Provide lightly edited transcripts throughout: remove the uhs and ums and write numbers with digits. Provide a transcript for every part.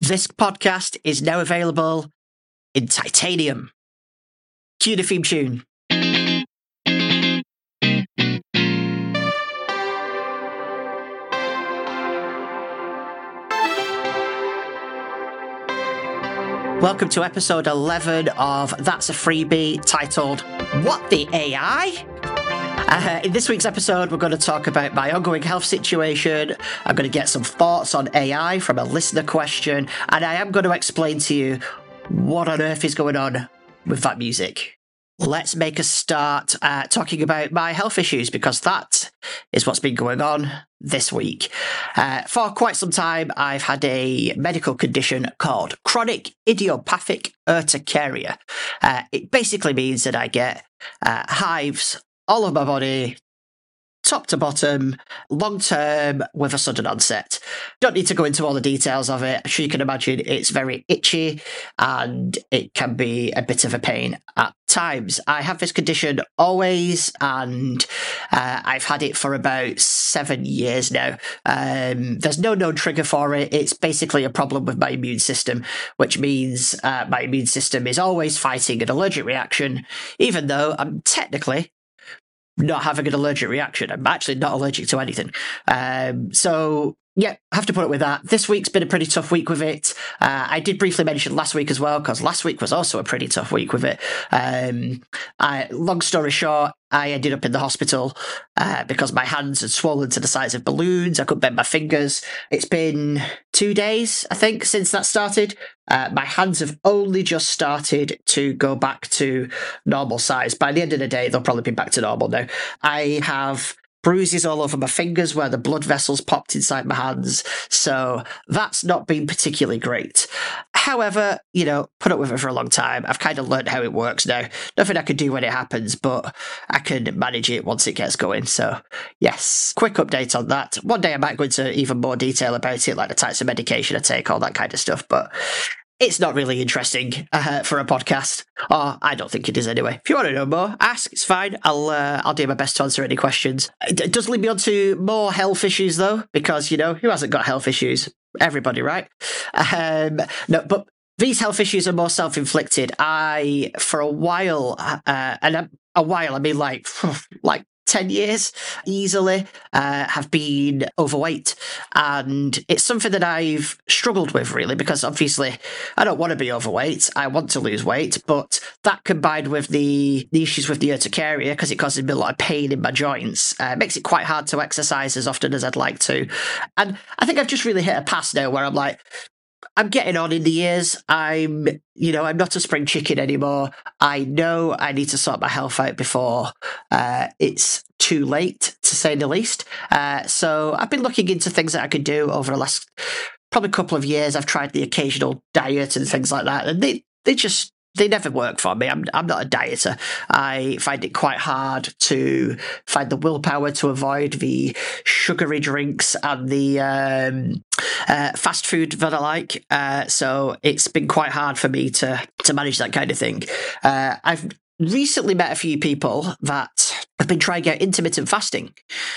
This podcast is now available in titanium. Cue the theme tune. Welcome to episode 11 of That's a Freebie, titled What the AI? In this week's episode, we're going to talk about my ongoing health situation. I'm going to get some thoughts on AI from a listener question, and I am going to explain to you what on earth is going on with that music. Let's make a start talking about my health issues, because that is what's been going on this week. For quite some time, I've had a medical condition called chronic idiopathic urticaria. It basically means that I get hives all over my body, top to bottom, long term, with a sudden onset. Don't need to go into all the details of it. I'm sure you can imagine it's very itchy and it can be a bit of a pain at times. I have this condition always, and I've had it for about 7 years now. There's no known trigger for it. It's basically a problem with my immune system, which means my immune system is always fighting an allergic reaction, even though I'm technically not having an allergic reaction. I'm actually not allergic to anything. So yeah, have to put it with that. This week's been a pretty tough week with it. I did briefly mention last week as well, because last week was also a pretty tough week with it. Long story short, I ended up in the hospital because my hands had swollen to the size of balloons. I couldn't bend my fingers. It's been 2 days, I think, since that started. My hands have only just started to go back to normal size. By the end of the day, they'll probably be back to normal now. I have bruises all over my fingers where the blood vessels popped inside my hands. So that's not been particularly great. However, put up with it for a long time. I've kind of learned how it works now. Nothing I can do when it happens, but I can manage it once it gets going. So yes, quick update on that. One day I might go into even more detail about it, like the types of medication I take, all that kind of stuff. But it's not really interesting for a podcast, or I don't think it is anyway. If you want to know more, ask. It's fine. I'll do my best to answer any questions. It does lead me on to more health issues, though, because, who hasn't got health issues? Everybody, right? No, but these health issues are more self-inflicted. I, for a while, and a while, I mean like 10 years easily, have been overweight. And it's something that I've struggled with, really, because obviously I don't want to be overweight. I want to lose weight, but that combined with the issues with the urticaria, because it causes me a lot of pain in my joints, makes it quite hard to exercise as often as I'd like to. And I think I've just really hit a pass now where I'm like, I'm getting on in the years. I'm not a spring chicken anymore. I know I need to sort my health out before it's too late, to say the least. So I've been looking into things that I could do over the last probably couple of years. I've tried the occasional diet and things like that, and they never work for me. I'm not a dieter. I find it quite hard to find the willpower to avoid the sugary drinks and the fast food that I like. So it's been quite hard for me to manage that kind of thing. I've recently met a few people that have been trying out intermittent fasting.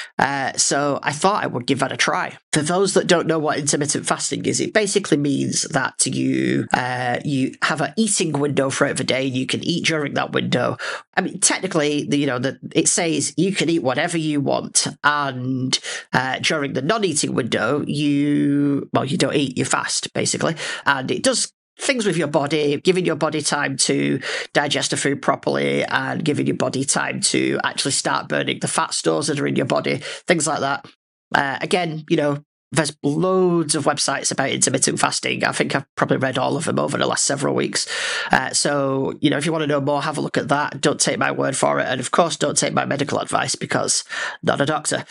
So I thought I would give that a try. For those that don't know what intermittent fasting is, it basically means that you have an eating window throughout the day. You can eat during that window. I mean, technically, it says you can eat whatever you want, and during the non-eating window, you don't eat, you fast, basically. And it does things with your body, giving your body time to digest the food properly and giving your body time to actually start burning the fat stores that are in your body, things like that. Again, there's loads of websites about intermittent fasting. I think I've probably read all of them over the last several weeks. So, if you want to know more, have a look at that. Don't take my word for it. And of course, don't take my medical advice, because I'm not a doctor.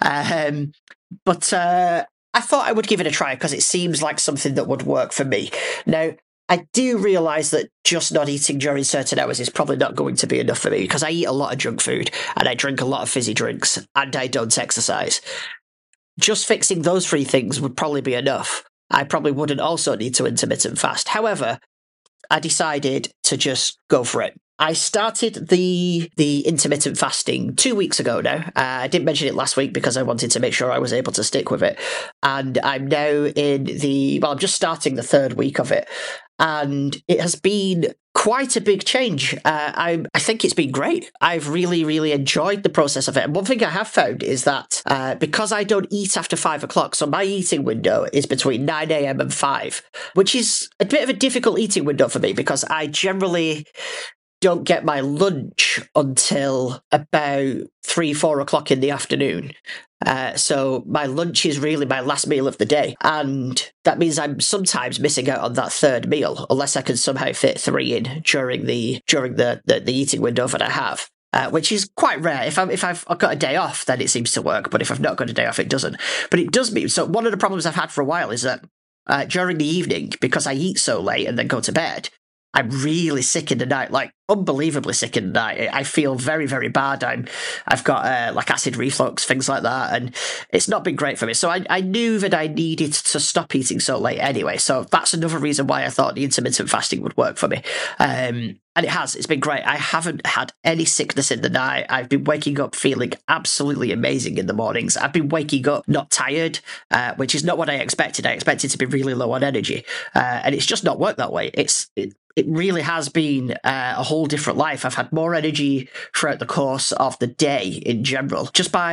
But I thought I would give it a try because it seems like something that would work for me. Now, I do realise that just not eating during certain hours is probably not going to be enough for me, because I eat a lot of junk food and I drink a lot of fizzy drinks and I don't exercise. Just fixing those three things would probably be enough. I probably wouldn't also need to intermittent fast. However, I decided to just go for it. I started the intermittent fasting 2 weeks ago now. I didn't mention it last week because I wanted to make sure I was able to stick with it. And I'm now I'm just starting the 3rd week of it. And it has been quite a big change. I think it's been great. I've really, really enjoyed the process of it. And one thing I have found is that because I don't eat after 5 o'clock, so my eating window is between 9 a.m. and 5, which is a bit of a difficult eating window for me because I generally don't get my lunch until about 3-4 o'clock in the afternoon. So my lunch is really my last meal of the day. And that means I'm sometimes missing out on that 3rd meal, unless I can somehow fit 3 in during the eating window that I have. Which is quite rare. If I've got a day off, then it seems to work. But if I've not got a day off, it doesn't. But it does mean, so one of the problems I've had for a while is that during the evening, because I eat so late and then go to bed, I'm really sick in the night, like unbelievably sick in the night. I feel very, very bad. I've got like acid reflux, things like that, and it's not been great for me. So I knew that I needed to stop eating so late anyway. So that's another reason why I thought the intermittent fasting would work for me. And it has. It's been great. I haven't had any sickness in the night. I've been waking up feeling absolutely amazing in the mornings. I've been waking up not tired, which is not what I expected. I expected to be really low on energy, and it's just not worked that way. It really has been a whole different life. I've had more energy throughout the course of the day in general.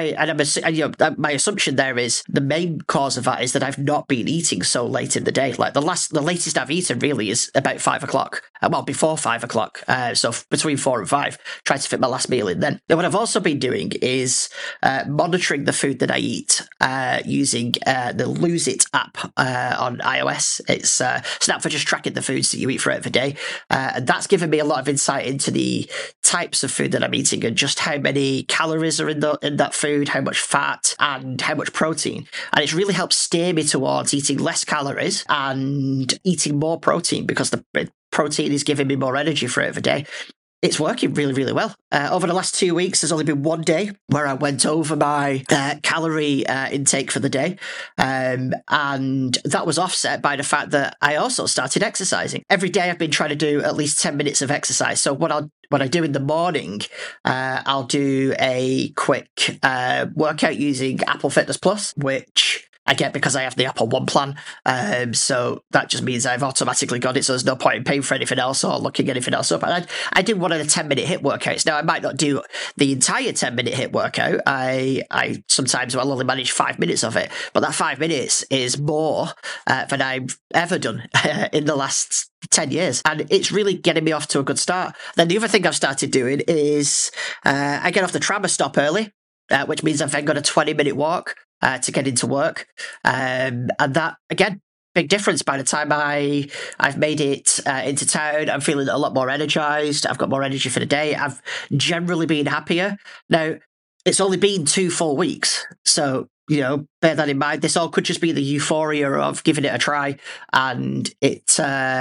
My assumption there is the main cause of that is that I've not been eating so late in the day. Like the latest I've eaten really is about 5 o'clock. Well, before 5 o'clock. So between 4 and 5, try to fit my last meal in then. Now, what I've also been doing is monitoring the food that I eat using the Lose It app on iOS. It's an app for just tracking the foods that you eat throughout the day. And that's given me a lot of insight into the types of food that I'm eating and just how many calories are in that food, how much fat and how much protein. And it's really helped steer me towards eating less calories and eating more protein because the protein is giving me more energy throughout the day. It's working really, really well. Over the last 2 weeks, there's only been one day where I went over my calorie intake for the day. And that was offset by the fact that I also started exercising. Every day I've been trying to do at least 10 minutes of exercise. So what I do in the morning, I'll do a quick workout using Apple Fitness Plus, which I get because I have the Apple One plan. So that just means I've automatically got it, so there's no point in paying for anything else or looking anything else up. And I do one of the 10-minute HIIT workouts. Now, I might not do the entire 10-minute HIIT workout. I sometimes will only manage 5 minutes of it, but that 5 minutes is more than I've ever done in the last 10 years. And it's really getting me off to a good start. Then the other thing I've started doing is I get off the tram a stop early, which means I've then got a 20-minute walk to get into work. And that, again, big difference. By the time I've made it into town, I'm feeling a lot more energized. I've got more energy for the day. I've generally been happier. Now, it's only been 2 full weeks. So, bear that in mind. This all could just be the euphoria of giving it a try and it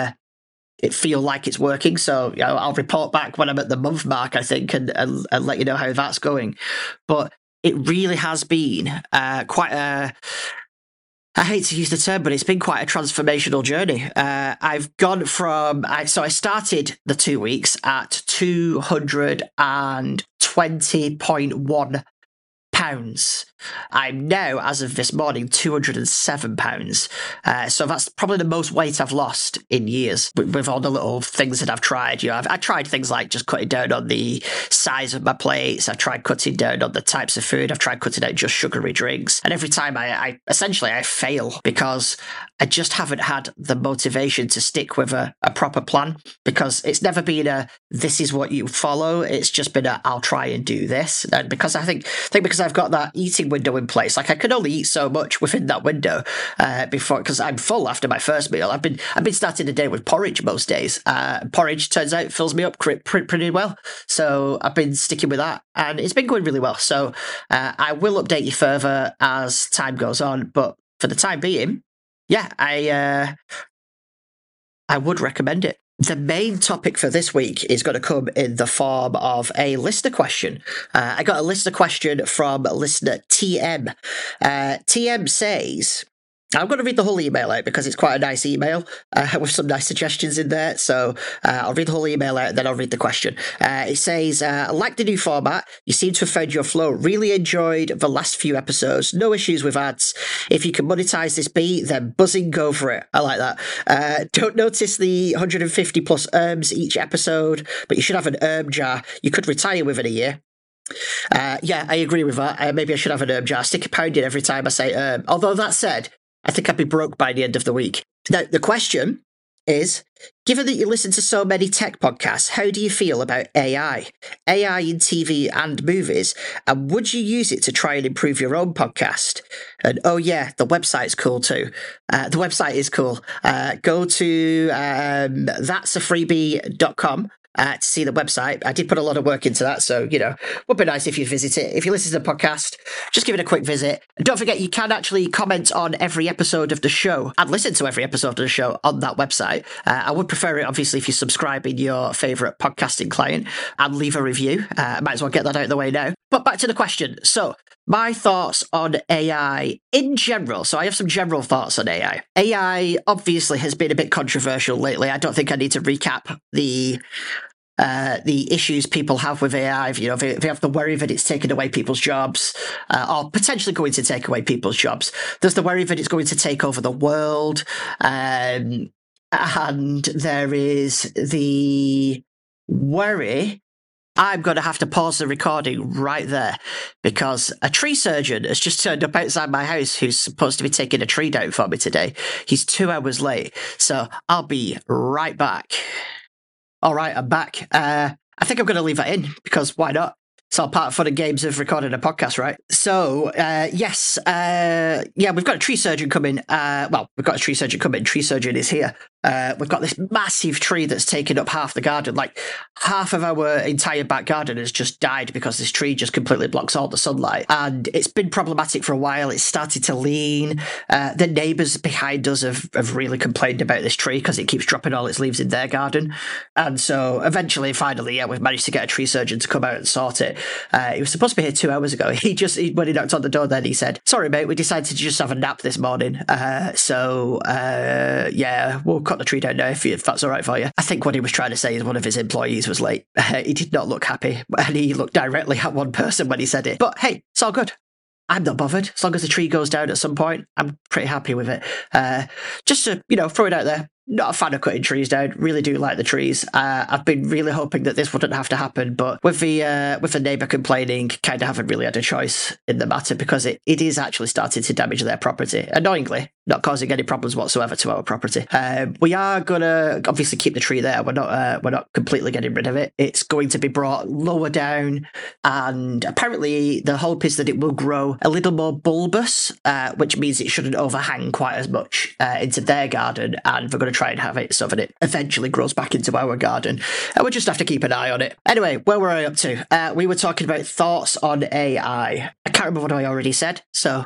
feel like it's working. So, I'll report back when I'm at the month mark, I think, and let you know how that's going. But it really has been quite a, I hate to use the term, but it's been quite a transformational journey. I've gone from, I started the 2 weeks at 220.1 pounds. I'm now, as of this morning, 207 pounds. So that's probably the most weight I've lost in years with all the little things that I've tried. I've tried things like just cutting down on the size of my plates. I've tried cutting down on the types of food. I've tried cutting out just sugary drinks. And every time I essentially fail because I just haven't had the motivation to stick with a proper plan, because it's never been this is what you follow. It's just been I'll try and do this. And because I think because I've got that eating window in place, like I can only eat so much within that window before, because I'm full after my first meal. I've been starting the day with porridge most days. Porridge, turns out, fills me up pretty well. So I've been sticking with that and it's been going really well. So I will update you further as time goes on. But for the time being, yeah, I would recommend it. The main topic for this week is going to come in the form of a listener question. I got a listener question from listener TM. TM says, I'm going to read the whole email out because it's quite a nice email with some nice suggestions in there. So I'll read the whole email out and then I'll read the question. It says, I like the new format. You seem to have found your flow. Really enjoyed the last few episodes. No issues with ads. If you can monetize this beat, then buzzing, go for it. I like that. Don't notice the 150 plus each episode, but you should have an jar. You could retire within a year. Yeah, I agree with that. Maybe I should have an jar. Stick a pound in every time I say Although that said, I think I'd be broke by the end of the week. Now, the question is, given that you listen to so many tech podcasts, how do you feel about AI? AI in TV and movies, and would you use it to try and improve your own podcast? And oh yeah, the website's cool too. The website is cool. Go to that'safreebie.com. To see the website. I did put a lot of work into that, so, would be nice if you visit it. If you listen to the podcast, just give it a quick visit. And don't forget, you can actually comment on every episode of the show and listen to every episode of the show on that website. I would prefer it, obviously, if you subscribe in your favourite podcasting client and leave a review. I might as well get that out of the way now. But back to the question. So, my thoughts on AI in general. So I have some general thoughts on AI. AI obviously has been a bit controversial lately. I don't think I need to recap the issues people have with AI. They have the worry that it's taking away people's jobs, or potentially going to take away people's jobs. There's the worry that it's going to take over the world. And there is the worry. I'm going to have to pause the recording right there because a tree surgeon has just turned up outside my house who's supposed to be taking a tree down for me today. He's 2 hours late, so I'll be right back. All right, I'm back. I think I'm going to leave that in because why not? It's all part of fun and games of recording a podcast, right? So, yes, we've got a tree surgeon coming. We've got a tree surgeon coming. Tree surgeon is here. We've got this massive tree that's taken up half the garden. Like, half of our entire back garden has just died because this tree just completely blocks all the sunlight. And it's been problematic for a while. It's started to lean. The neighbours behind us have really complained about this tree because it keeps dropping all its leaves in their garden. And so, eventually, finally, we've managed to get a tree surgeon to come out and sort it. He was supposed to be here 2 hours ago. When he knocked on the door, then he said, "Sorry, mate, we decided to just have a nap this morning. We'll cut the tree down now if that's all right for you." I think what he was trying to say is one of his employees was late. He did not look happy, and he looked directly at one person when he said it. But hey, it's all good. I'm not bothered. As long as the tree goes down at some point, I'm pretty happy with it. Just to, throw it out there. Not a fan of cutting trees down. Really do like the trees. I've been really hoping that this wouldn't have to happen, but with the neighbour complaining, kind of haven't really had a choice in the matter because it is actually starting to damage their property. Annoyingly, not causing any problems whatsoever to our property. We are gonna obviously keep the tree there. We're not completely getting rid of it. It's going to be brought lower down, and apparently the hope is that it will grow a little more bulbous, which means it shouldn't overhang quite as much into their garden, and we're going to try and have it so that it eventually grows back into our garden. And we'll just have to keep an eye on it. Anyway, where were I up to? We were talking about thoughts on AI. I can't remember what I already said, so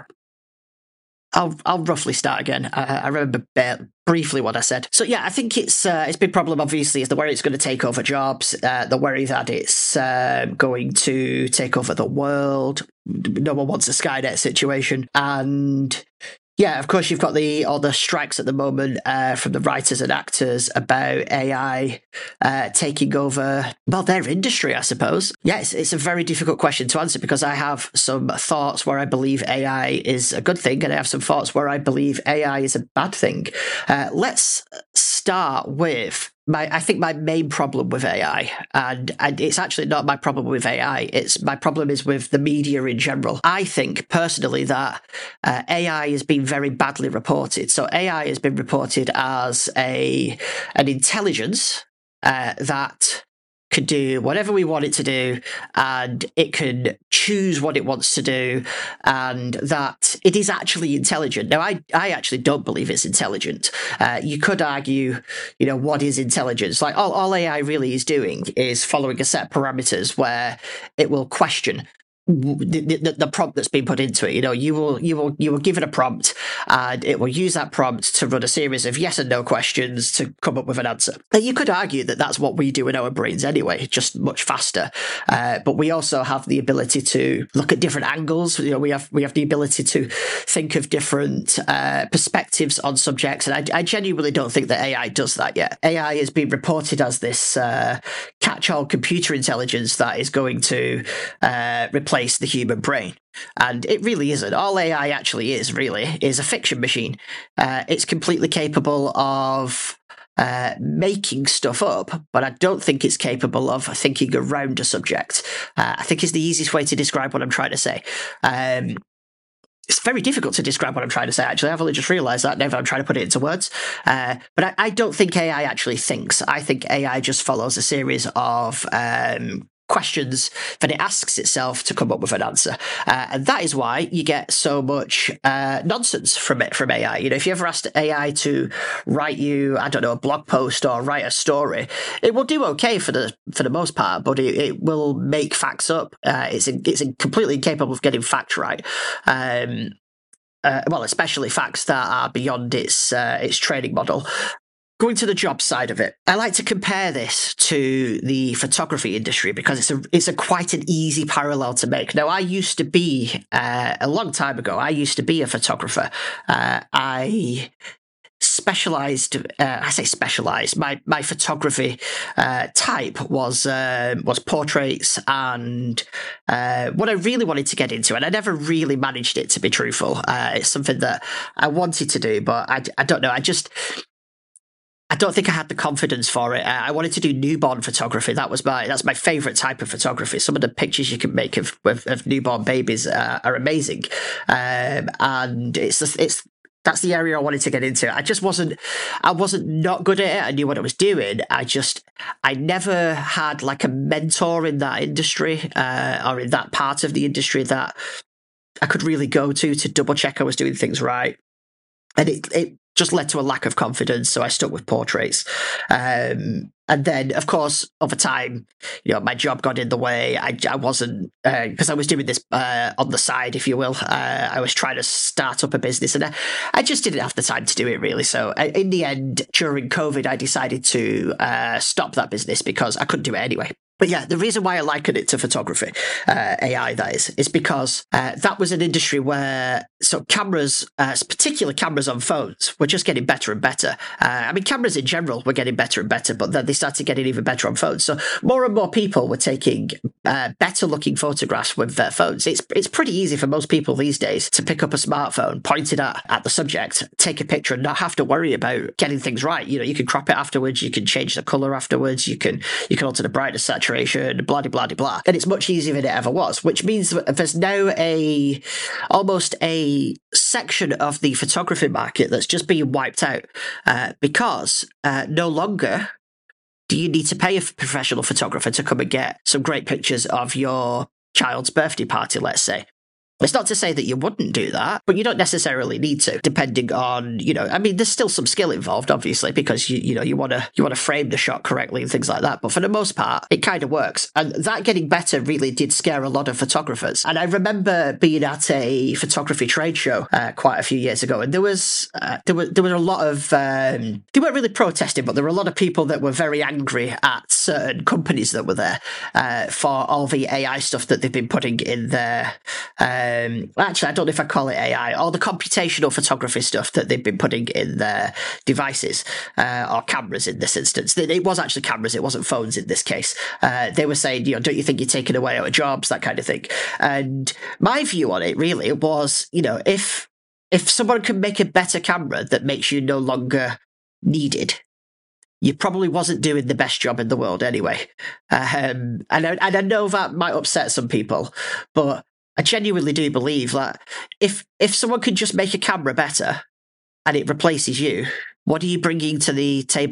I'll roughly start again. I remember briefly what I said. So yeah, I think it's big problem. Obviously, is the worry it's going to take over jobs. The worry that it's going to take over the world. No one wants a Skynet situation, and yeah, of course, you've got all the strikes at the moment from the writers and actors about AI taking over, their industry, I suppose. Yeah, it's a very difficult question to answer because I have some thoughts where I believe AI is a good thing and I have some thoughts where I believe AI is a bad thing. Let's start with I think my main problem with AI, and it's actually not my problem with AI, my problem is with the media in general. I think personally that AI has been very badly reported. So AI has been reported as an intelligence that could do whatever we want it to do, and it can choose what it wants to do, and that it is actually intelligent. Now, I actually don't believe it's intelligent. You could argue, what is intelligence? Like, all AI really is doing is following a set of parameters where it will question the prompt that's been put into it. You will give it a prompt, and it will use that prompt to run a series of yes and no questions to come up with an answer. And you could argue that that's what we do in our brains anyway, just much faster. But we also have the ability to look at different angles. We have the ability to think of different perspectives on subjects, and I genuinely don't think that AI does that yet. AI has been reported as this catch-all computer intelligence that is going to replace the human brain. And it really isn't. All AI actually is a fiction machine. It's completely capable of making stuff up, but I don't think it's capable of thinking around a subject. I think is the easiest way to describe what I'm trying to say. It's very difficult to describe what I'm trying to say, actually. I've only just realised that now that I'm trying to put it into words. But I don't think AI actually thinks. I think AI just follows a series of questions that it asks itself to come up with an answer. And that is why you get so much nonsense from AI. If you ever asked AI to write you, I don't know, a blog post or write a story, it will do okay for the most part, but it will make facts up. It's completely incapable of getting facts right. Well, especially facts that are beyond its training model. Going to the job side of it, I like to compare this to the photography industry because it's a quite an easy parallel to make. Now, I used to be a long time ago. I used to be a photographer. I specialized. I say specialized. My photography type was portraits, and what I really wanted to get into, and I never really managed it, to be truthful. It's something that I wanted to do, but I don't know. I don't think I had the confidence for it. I wanted to do newborn photography. That's my favorite type of photography. Some of the pictures you can make of newborn babies are amazing, and that's the area I wanted to get into. I wasn't not good at it. I knew what I was doing. I never had like a mentor in that industry or in that part of the industry that I could really go to double check I was doing things right. And it just led to a lack of confidence, so I stuck with portraits. And then, of course, over time, my job got in the way. I wasn't, because I was doing this on the side, if you will. I was trying to start up a business, and I just didn't have the time to do it, really. So in the end, during COVID, I decided to stop that business because I couldn't do it anyway. But yeah, the reason why I liken it to photography, AI that is because that was an industry where cameras, particular cameras on phones, were just getting better and better. I mean, cameras in general were getting better and better, but then they started getting even better on phones. So more and more people were taking better looking photographs with their phones. It's pretty easy for most people these days to pick up a smartphone, point it at the subject, take a picture, and not have to worry about getting things right. You can crop it afterwards, you can change the color afterwards, you can alter the brightness, saturation, blah, blah, blah, blah. And it's much easier than it ever was, which means that there's now almost a section of the photography market that's just being wiped out because no longer do you need to pay a professional photographer to come and get some great pictures of your child's birthday party, let's say. It's not to say that you wouldn't do that, but you don't necessarily need to, depending on, I mean, there's still some skill involved, obviously, because you want to frame the shot correctly and things like that. But for the most part, it kind of works. And that getting better really did scare a lot of photographers. And I remember being at a photography trade show quite a few years ago, and there was a lot of they weren't really protesting, but there were a lot of people that were very angry at certain companies that were there for all the AI stuff that they've been putting in their actually, I don't know if I call it AI, or the computational photography stuff that they've been putting in their devices, or cameras in this instance. It was actually cameras, it wasn't phones in this case. They were saying, don't you think you're taking away our jobs, that kind of thing. And my view on it really was, if someone can make a better camera that makes you no longer needed, you probably wasn't doing the best job in the world anyway. And I know that might upset some people, but I genuinely do believe that if someone could just make a camera better and it replaces you, what are you bringing to the table?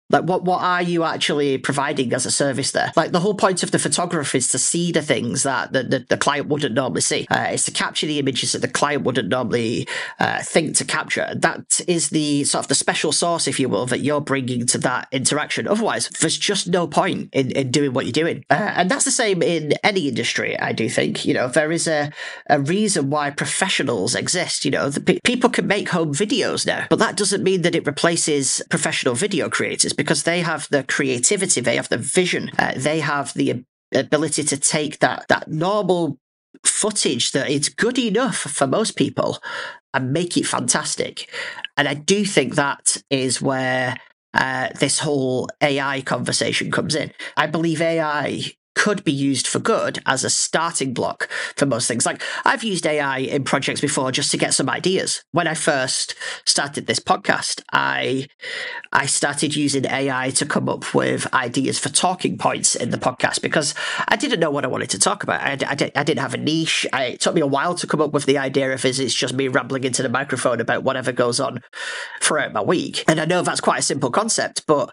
Like, what are you actually providing as a service there? Like, the whole point of the photographer is to see the things that the client wouldn't normally see. It's to capture the images that the client wouldn't normally think to capture. That is the sort of the special sauce, if you will, that you're bringing to that interaction. Otherwise, there's just no point in doing what you're doing. And that's the same in any industry, I do think. You know, there is a reason why professionals exist. You know, people can make home videos now, but that doesn't mean that it replaces professional video creators, because they have the creativity, they have the vision, they have the ability to take that normal footage that is good enough for most people and make it fantastic. And I do think that is where this whole AI conversation comes in. I believe AI could be used for good as a starting block for most things. Like, I've used AI in projects before just to get some ideas. When I first started this podcast, I started using AI to come up with ideas for talking points in the podcast, because I didn't know what I wanted to talk about. I didn't have a niche. It took me a while to come up with the idea of it's just me rambling into the microphone about whatever goes on throughout my week. And I know that's quite a simple concept, but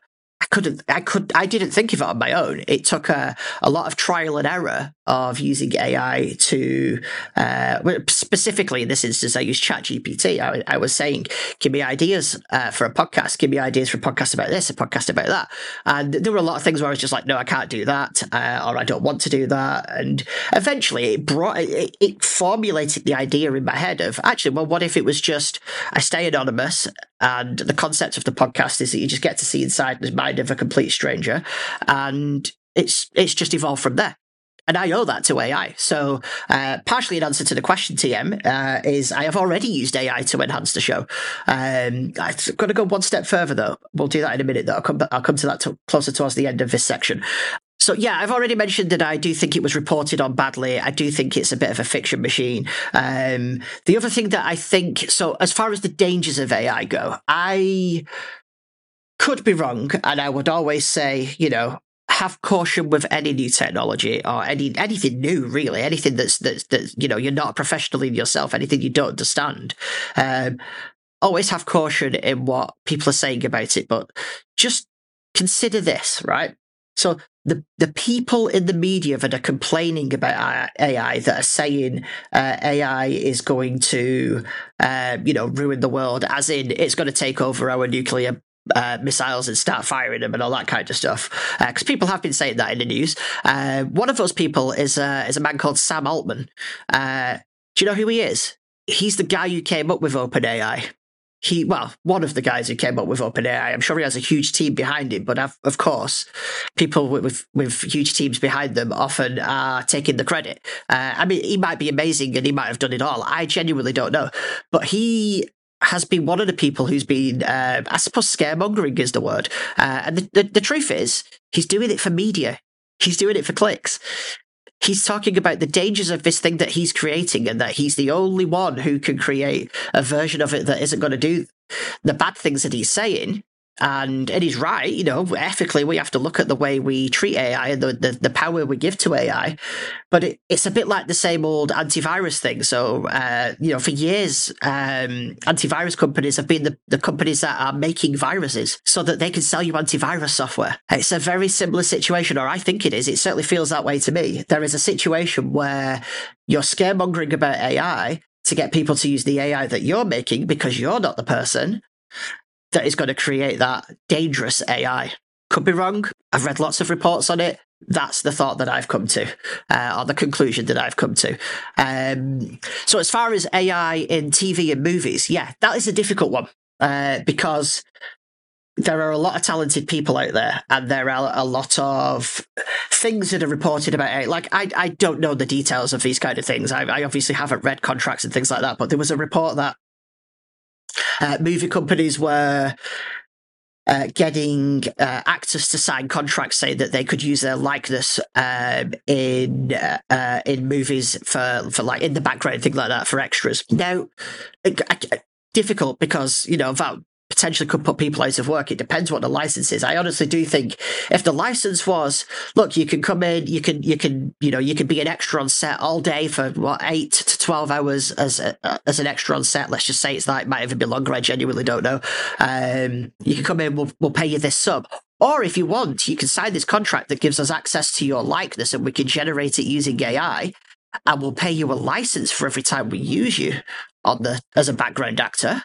I didn't think of it on my own. It took a lot of trial and error of using AI to, specifically in this instance, I used ChatGPT. I was saying, give me ideas for a podcast, give me ideas for a podcast about this, a podcast about that. And there were a lot of things where I was just like, no, I can't do that, or I don't want to do that. And eventually it formulated the idea in my head of, actually, well, what if it was just, I stay anonymous, and the concept of the podcast is that you just get to see inside the mind of a complete stranger, and it's just evolved from there. And I owe that to AI. So partially in answer to the question, TM, is I have already used AI to enhance the show. I'm going to go one step further, though. We'll do that in a minute, though. I'll come to that closer towards the end of this section. So, yeah, I've already mentioned that I do think it was reported on badly. I do think it's a bit of a fiction machine. The other thing that I think, so as far as the dangers of AI go, I could be wrong, and I would always say, you know, have caution with any new technology or anything new, really, anything that's you know, you're not a professional in yourself, anything you don't understand. Always have caution in what people are saying about it, but just consider this, right? So the people in the media that are complaining about AI, that are saying AI is going to, you know, ruin the world, as in it's going to take over our nuclear missiles and start firing them and all that kind of stuff, because people have been saying that in the news. One of those people is a man called Sam Altman. Do you know who he is? He's the guy who came up with OpenAI. One of the guys who came up with OpenAI. I'm sure he has a huge team behind him, but of course, people with huge teams behind them often are taking the credit. I mean, he might be amazing and he might have done it all. I genuinely don't know, but he has been one of the people who's been, I suppose, scaremongering is the word. And the truth is, he's doing it for media. He's doing it for clicks. He's talking about the dangers of this thing that he's creating, and that he's the only one who can create a version of it that isn't going to do the bad things that he's saying. And he's right, you know, ethically we have to look at the way we treat AI and the power we give to AI. But it's a bit like the same old antivirus thing. So, you know, for years, antivirus companies have been the companies that are making viruses so that they can sell you antivirus software. It's a very similar situation, or I think it is. It certainly feels that way to me. There is a situation where you're scaremongering about AI to get people to use the AI that you're making because you're not the person that is going to create that dangerous AI. Could be wrong. I've read lots of reports on it. That's the thought that I've come to, or the conclusion that I've come to. So as far as AI in TV and movies, yeah, that is a difficult one, because there are a lot of talented people out there, and there are a lot of things that are reported about AI. Like, I don't know the details of these kind of things. I obviously haven't read contracts and things like that, but there was a report that movie companies were getting actors to sign contracts saying that they could use their likeness in movies for like in the background, things like that, for extras. Now, difficult because, you know, that potentially could put people out of work. It depends what the license is. I honestly do think if the license was, look, you can come in, you can be an extra on set all day for 8 to 12 hours as an extra on set. Let's just say it's like, might even be longer. I genuinely don't know. You can come in, we'll pay you this sum. Or if you want, you can sign this contract that gives us access to your likeness and we can generate it using AI, and we'll pay you a license for every time we use you as a background actor.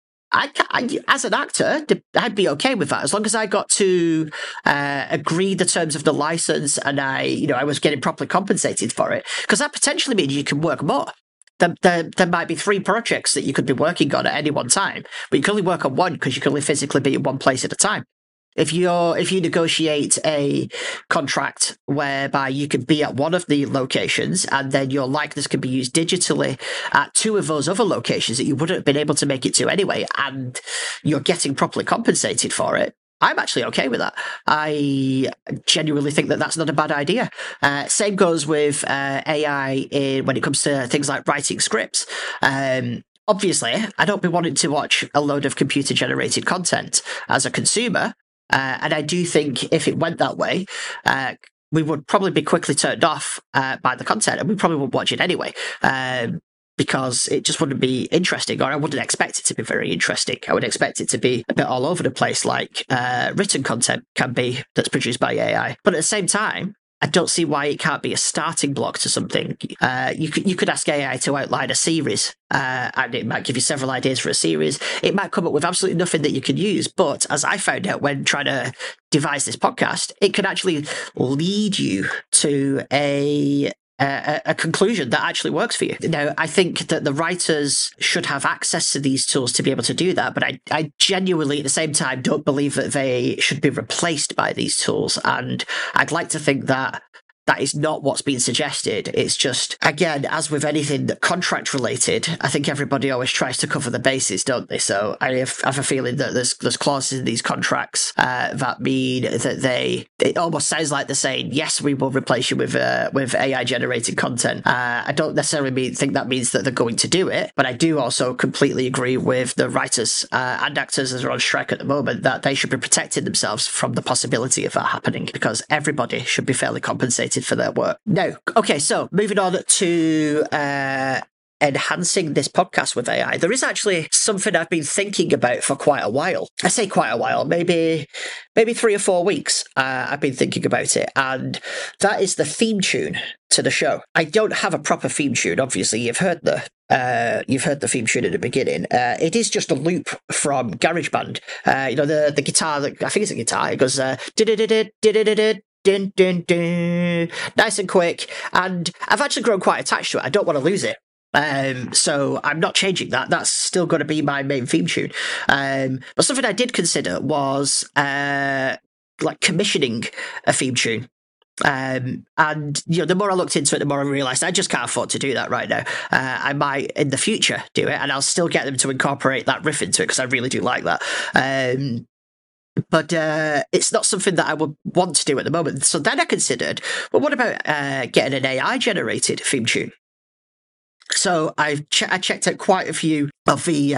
As an actor, I'd be okay with that as long as I got to agree the terms of the license and I was getting properly compensated for it, because that potentially means you can work more. There might be 3 projects that you could be working on at any one time, but you can only work on one because you can only physically be in one place at a time. If you negotiate a contract whereby you can be at one of the locations and then your likeness can be used digitally at 2 of those other locations that you wouldn't have been able to make it to anyway, and you're getting properly compensated for it, I'm actually okay with that. I genuinely think that that's not a bad idea. Same goes with AI when it comes to things like writing scripts. Obviously, I don't be wanting to watch a load of computer-generated content as a consumer. And I do think if it went that way, we would probably be quickly turned off by the content, and we probably wouldn't watch it anyway, because it just wouldn't be interesting, or I wouldn't expect it to be very interesting. I would expect it to be a bit all over the place, like written content can be that's produced by AI. But at the same time, I don't see why it can't be a starting block to something. You could ask AI to outline a series, and it might give you several ideas for a series. It might come up with absolutely nothing that you can use, but as I found out when trying to devise this podcast, it can actually lead you to a conclusion that actually works for you. Now, I think that the writers should have access to these tools to be able to do that, but I genuinely, at the same time, don't believe that they should be replaced by these tools. And I'd like to think that that is not what's being suggested. It's just, again, as with anything contract related, I think everybody always tries to cover the bases, don't they? So I have a feeling that there's clauses in these contracts that mean that it almost sounds like they're saying, yes, we will replace you with AI generated content. I don't necessarily think that means that they're going to do it, but I do also completely agree with the writers and actors that are on strike at the moment that they should be protecting themselves from the possibility of that happening, because everybody should be fairly compensated for their work. Now, okay, so moving on to enhancing this podcast with AI, there is actually something I've been thinking about for quite a while. I say quite a while, maybe 3 or 4 weeks. I've been thinking about it, and that is the theme tune to the show. I don't have a proper theme tune. Obviously, you've heard the theme tune at the beginning. It is just a loop from GarageBand. The guitar. I think it's a guitar. It goes dun, dun, dun, nice and quick, and I've actually grown quite attached to it. I don't want to lose it, so I'm not changing that. That's still going to be my main theme tune. But something I did consider was like commissioning a theme tune. And the more I looked into it, the more I realized I just can't afford to do that right now. I might in the future do it, and I'll still get them to incorporate that riff into it because I really do like that. But it's not something that I would want to do at the moment. So then I considered, well, what about getting an AI-generated theme tune? So I checked out quite a few of the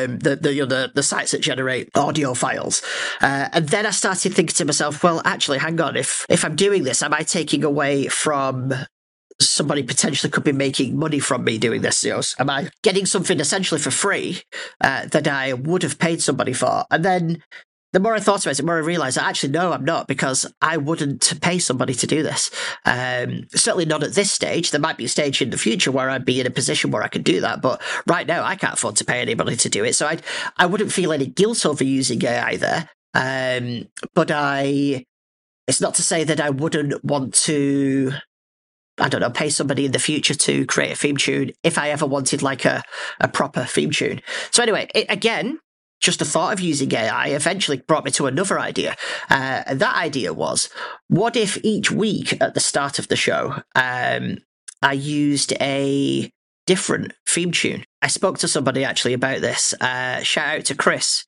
sites that generate audio files, and then I started thinking to myself, well, actually, hang on, if I'm doing this, am I taking away from somebody potentially could be making money from me doing this? Am I getting something essentially for free that I would have paid somebody for? And then the more I thought about it, the more I realised that actually, no, I'm not, because I wouldn't pay somebody to do this. Certainly not at this stage. There might be a stage in the future where I'd be in a position where I could do that, but right now I can't afford to pay anybody to do it. So I wouldn't feel any guilt over using AI there. But it's not to say that I wouldn't want to, I don't know, pay somebody in the future to create a theme tune if I ever wanted like a proper theme tune. So anyway, again, just the thought of using AI eventually brought me to another idea. And that idea was, what if each week at the start of the show, I used a different theme tune? I spoke to somebody actually about this. Shout out to Chris.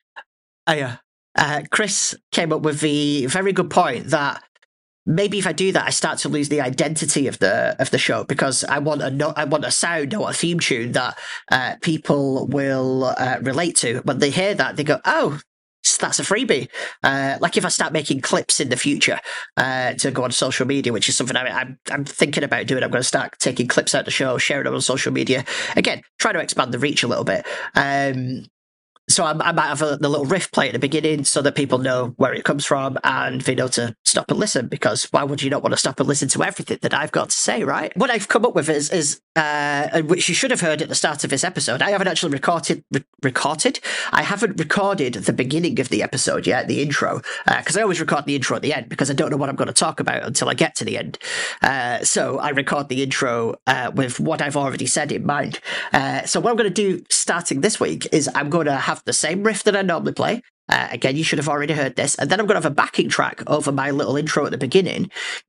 Chris came up with the very good point that maybe if I do that, I start to lose the identity of the show, because I want a sound or a theme tune that people will relate to. When they hear that, they go, "Oh, that's a freebie." Like if I start making clips in the future to go on social media, which is something I'm thinking about doing. I'm going to start taking clips out of the show, sharing them on social media. Again, try to expand the reach a little bit. So I might have the little riff play at the beginning so that people know where it comes from and they know to stop and listen, because why would you not want to stop and listen to everything that I've got to say, right? What I've come up with is which you should have heard at the start of this episode. I haven't actually recorded. I haven't recorded the beginning of the episode yet, the intro, because I always record the intro at the end because I don't know what I'm going to talk about until I get to the end. So I record the intro with what I've already said in mind. So what I'm going to do starting this week is I'm going to have the same riff that I normally play. Again, you should have already heard this. And then I'm going to have a backing track over my little intro at the beginning,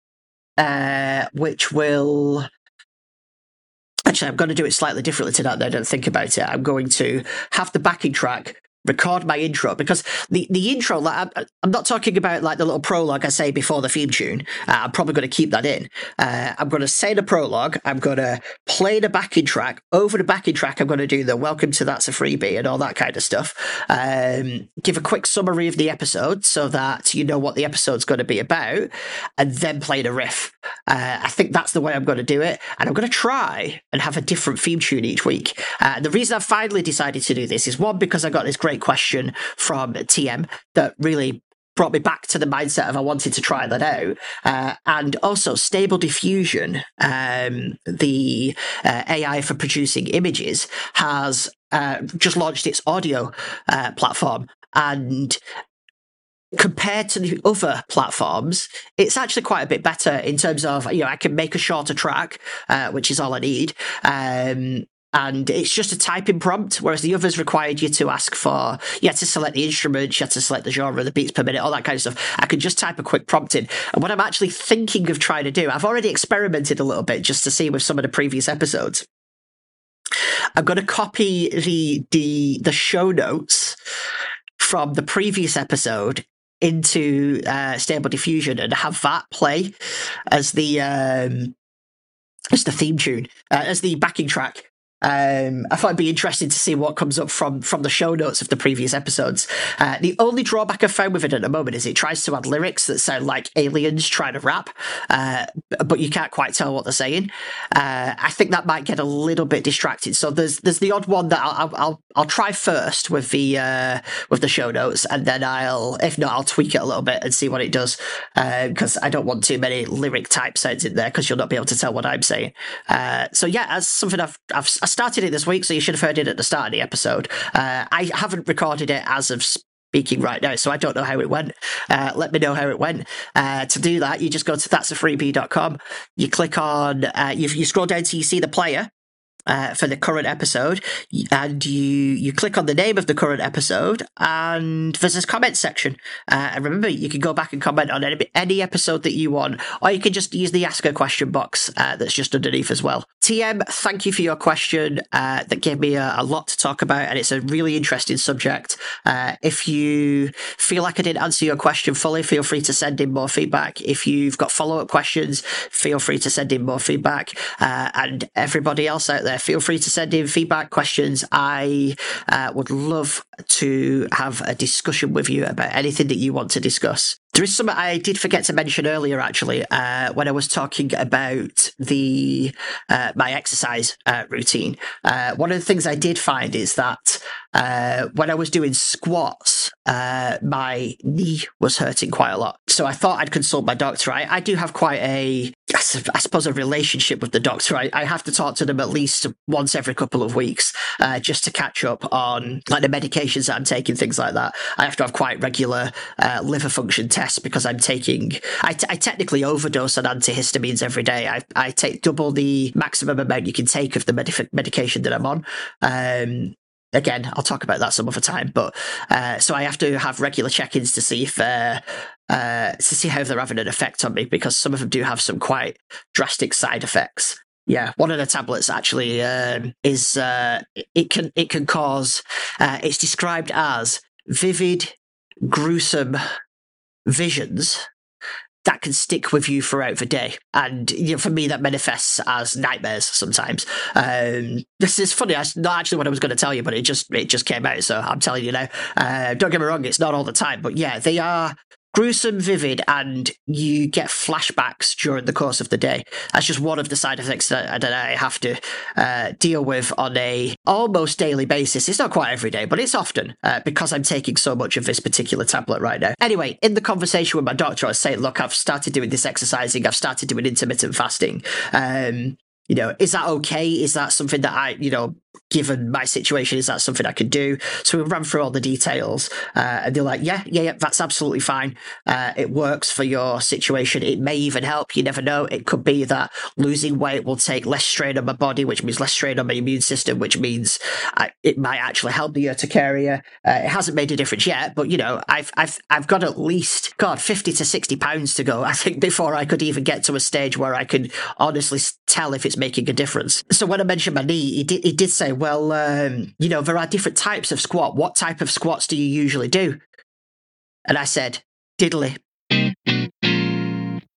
which will... Actually, I'm going to do it slightly differently to that now. Don't think about it. I'm going to have the backing track, record my intro, because the intro, like, I'm not talking about like the little prologue I say before the theme tune. I'm probably going to keep that in. I'm going to say the prologue. I'm going to play the backing track. Over the backing track, I'm going to do the welcome to That's a Freebie and all that kind of stuff. Give a quick summary of the episode so that you know what the episode's going to be about, and then play the riff. I think that's the way I'm going to do it, and I'm going to try and have a different theme tune each week. The reason I've finally decided to do this is, one, because I got this great question from TM that really brought me back to the mindset of I wanted to try that out. And also Stable Diffusion, the AI for producing images, has just launched its audio platform. And compared to the other platforms, it's actually quite a bit better in terms of, I can make a shorter track, which is all I need. And it's just a typing prompt, whereas the others required you to ask for, you had to select the instrument, you had to select the genre, the beats per minute, all that kind of stuff. I could just type a quick prompt in. And what I'm actually thinking of trying to do, I've already experimented a little bit just to see with some of the previous episodes. I'm going to copy the show notes from the previous episode into Stable Diffusion and have that play as the theme tune, as the backing track. I thought it'd be interesting to see what comes up from the show notes of the previous episodes. The only drawback I've found with it at the moment is it tries to add lyrics that sound like aliens trying to rap, but you can't quite tell what they're saying. I think that might get a little bit distracting. So there's the odd one that I'll try first with the show notes, and then if not, I'll tweak it a little bit and see what it does, because I don't want too many lyric type sounds in there because you'll not be able to tell what I'm saying. So yeah, as something I started it this week, so you should have heard it at the start of the episode. I haven't recorded it as of speaking right now, so I don't know how it went. Let me know how it went. To do that, you just go to that'safreebie.com. You click on, you scroll down till you see the player for the current episode, and you click on the name of the current episode, and there's this comment section. And remember, you can go back and comment on any episode that you want, or you can just use the ask a question box that's just underneath as well. TM, thank you for your question. That gave me a lot to talk about, and it's a really interesting subject. If you feel like I didn't answer your question fully, feel free to send in more feedback. If you've got follow-up questions, feel free to send in more feedback. And everybody else out there, feel free to send in feedback, questions. I would love to have a discussion with you about anything that you want to discuss. There is something I did forget to mention earlier, actually, when I was talking about my exercise routine. One of the things I did find is that when I was doing squats, my knee was hurting quite a lot. So I thought I'd consult my doctor. I do have quite I suppose, a relationship with the doctor. I have to talk to them at least once every couple of weeks, just to catch up on like the medications that I'm taking, things like that. I have to have quite regular liver function tests because I'm taking, I technically overdose on antihistamines every day. I take double the maximum amount you can take of the medication that I'm on. Again, I'll talk about that some other time, but so I have to have regular check-ins to see if to see how they're having an effect on me, because some of them do have some quite drastic side effects. Yeah, one of the tablets actually is it can cause. It's described as vivid, gruesome visions that can stick with you throughout the day. And for me, that manifests as nightmares sometimes. This is funny. That's not actually what I was going to tell you, but it just came out. So I'm telling you now. Don't get me wrong, it's not all the time. But yeah, they are gruesome, vivid, and you get flashbacks during the course of the day. That's just one of the side effects that I have to deal with on a almost daily basis. It's not quite every day, but it's often because I'm taking so much of this particular tablet right now. Anyway, in the conversation with my doctor, I was saying, look, I've started doing this exercising. I've started doing intermittent fasting. Is that okay? Is that something that I, given my situation, is that something I could do? So we ran through all the details, and they're like, yeah, that's absolutely fine. It works for your situation. It may even help. You never know. It could be that losing weight will take less strain on my body, which means less strain on my immune system, which means it might actually help the urticaria. It hasn't made a difference yet, but I've got at least 50 to 60 pounds to go, I think, before I could even get to a stage where I can honestly tell if it's making a difference. So when I mentioned my knee, he did say, well, there are different types of squat. What type of squats do you usually do? And I said, diddly.